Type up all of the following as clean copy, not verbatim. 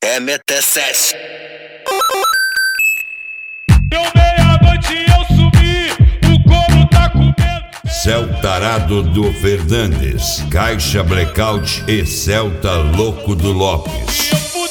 MT7. Deu meia-noite eu subi, o couro tá comendo. Céu Tarado do Fernandes, Caixa Blackout e Celta Louco do Lopes.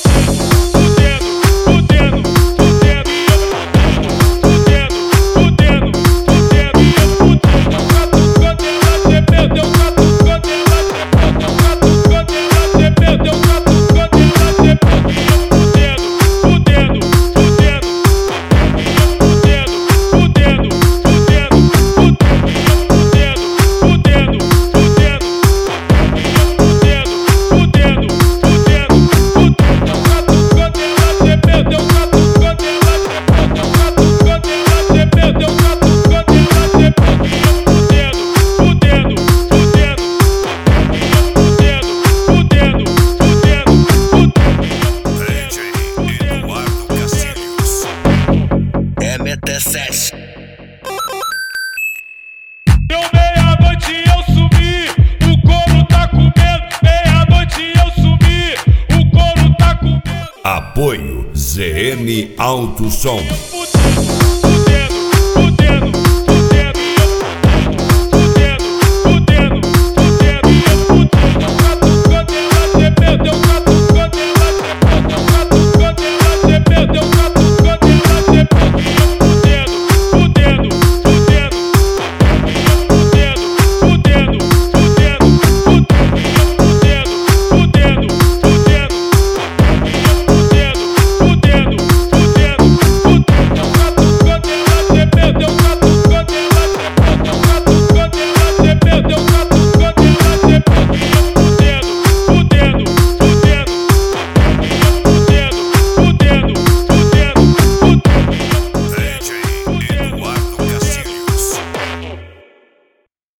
MT7. Deu meia-noite eu subi, o couro tá comendo. Meia-noite eu subi, o couro tá comendo. Apoio ZM Alto Som.